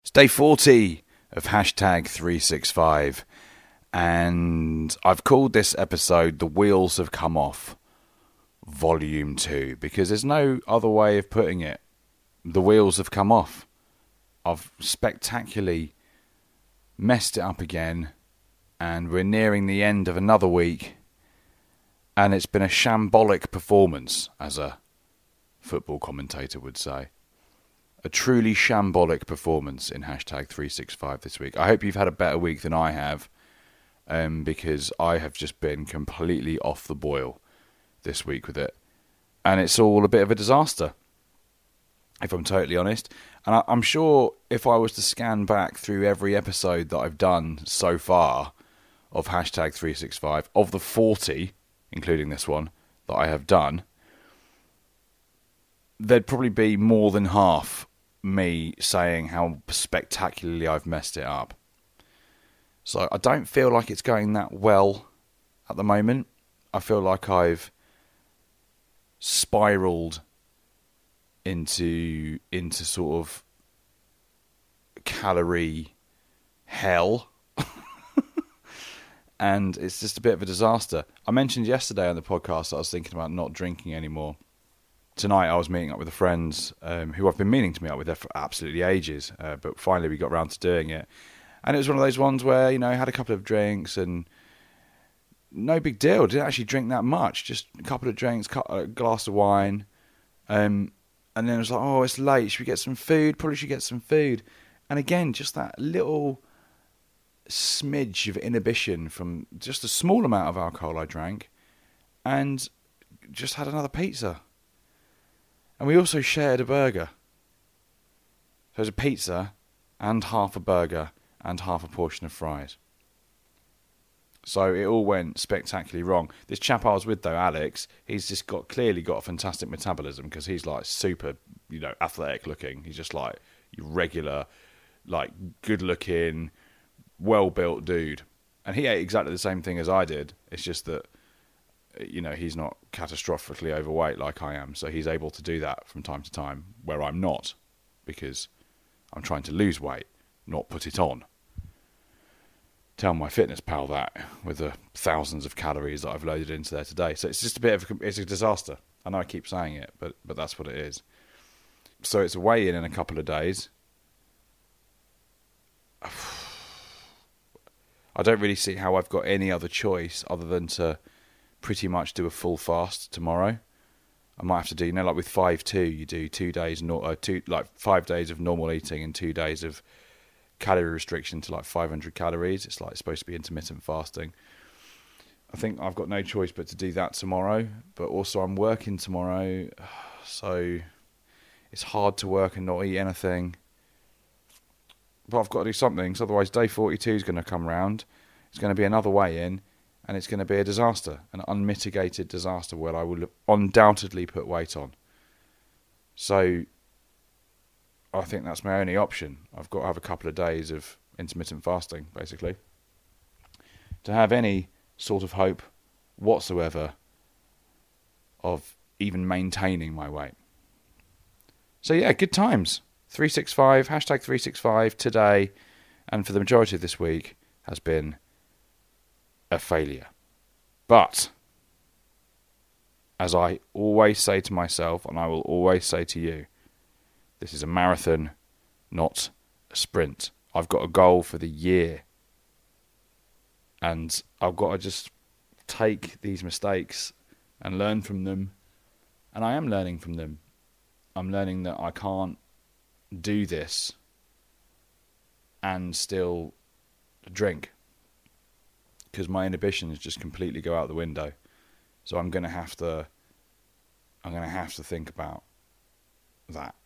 It's day 40 of hashtag 365, and I've called this episode The Wheels Have Come Off, Volume 2, because there's no other way of putting it. The wheels have come off. I've spectacularly messed it up again, and we're nearing the end of another week, and it's been a shambolic performance, as a football commentator would say. A truly shambolic performance in hashtag 365 this week. I hope you've had a better week than I have, because I have just been completely off the boil this week with it. And it's all a bit of a disaster, if I'm totally honest. And I'm sure if I was to scan back through every episode that I've done so far of hashtag 365, of the 40, including this one, that I have done, there'd probably be more than half me saying how spectacularly I've messed it up. So I don't feel like it's going that well at the moment. I feel like I've spiraled into sort of calorie hell. And it's just a bit of a disaster. I mentioned yesterday on the podcast that I was thinking about not drinking anymore. Tonight I was meeting up with a friend who I've been meaning to meet up with for absolutely ages, but finally we got round to doing it. And it was one of those ones where, I had a couple of drinks and no big deal. Didn't actually drink that much, just a couple of drinks, a glass of wine. And then it was like, oh, it's late, should we get some food? Probably should get some food. And again, just that little smidge of inhibition from just a small amount of alcohol I drank, and just had another pizza. And we also shared a burger. So it was a pizza and half a burger and half a portion of fries. So it all went spectacularly wrong. This chap I was with, though, Alex, he's just clearly got a fantastic metabolism, because he's like super, athletic looking. He's just like regular, like good looking, well built dude. And he ate exactly the same thing as I did. It's just that, he's not catastrophically overweight like I am, so he's able to do that from time to time, where I'm not, because I'm trying to lose weight, not put it on. Tell my fitness pal that, with the thousands of calories that I've loaded into there today. So it's just it's a disaster. I know I keep saying it, but that's what it is. So it's a weigh-in in a couple of days. I don't really see how I've got any other choice other than to pretty much do a full fast tomorrow. I might have to do, like with 5-2, you do 2 days, 5 days of normal eating and 2 days of calorie restriction to like 500 calories. It's like supposed to be intermittent fasting. I think I've got no choice but to do that tomorrow, but also I'm working tomorrow, so it's hard to work and not eat anything. But I've got to do something, so otherwise day 42 is going to come round. It's going to be another weigh-in, and it's going to be a disaster, an unmitigated disaster where I will undoubtedly put weight on. So I think that's my only option. I've got to have a couple of days of intermittent fasting, basically, to have any sort of hope whatsoever of even maintaining my weight. So yeah, good times. 365, hashtag 365 today, and for the majority of this week, has been a failure. But, as I always say to myself, and I will always say to you, this is a marathon, not a sprint. I've got a goal for the year, and I've got to just take these mistakes and learn from them, and I am learning from them. I'm learning that I can't do this and still drink, because my inhibitions just completely go out the window. So I'm going to have to think about that.